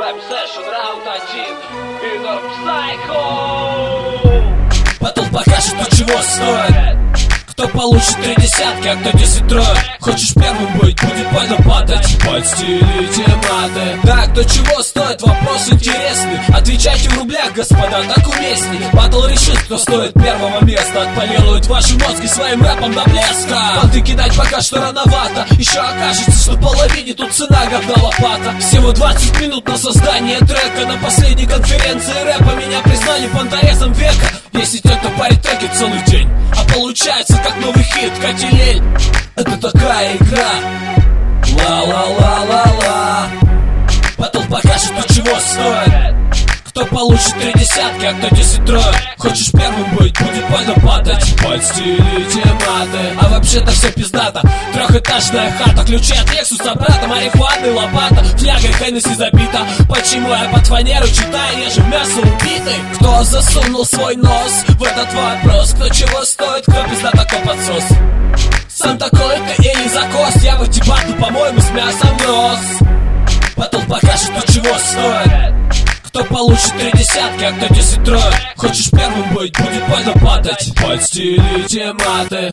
Рэп Session раунд 1. Inner Psycho. Потом покажет, кто чего стоит. Кто получит 3 десятки, а кто 10 троек. Хочешь первым быть, будет больно падать. Подстелите маты. Да, кто чего стоит, вопрос интересный. Отвечайте в рублях, господа, так уместней. Батл решит, кто стоит первого места. Отполирует ваши мозги своим рэпом до блеска. Банты кидать пока что рановато. Еще окажется, что в половине тут цена говна лопата. Всего 20 минут на создание трека. На последней конференции рэпа меня признали понторезом века. Есть и те, кто парит треки целый день, а получается как новый хит, Катилель. Это такая игра. Ла-ла-ла-ла-ла. Потом покажет, кто чего стоит. Кто получит 3 десятки, а кто 10 троек. Хочешь первым быть, будет больно падать. Подстелите маты. А вообще-то все пиздато. Трехэтажная хата, ключи от Лексуса, брата, марихуаны, лопата, фляга Хеннесси забита. Почему я под фанеру читаю, я же мясо убитый? Кто засунул свой нос в этот вопрос? Кто чего стоит, кто пиздато, кто подсос? Сам такой ты или закос? Я в эти баты, по-моему, с мясом рос. Потом покажет, кто чего стоит. Кто получит 3 десятки, а кто 10 троек. Хочешь первым быть, будет больно падать. Подстелите маты.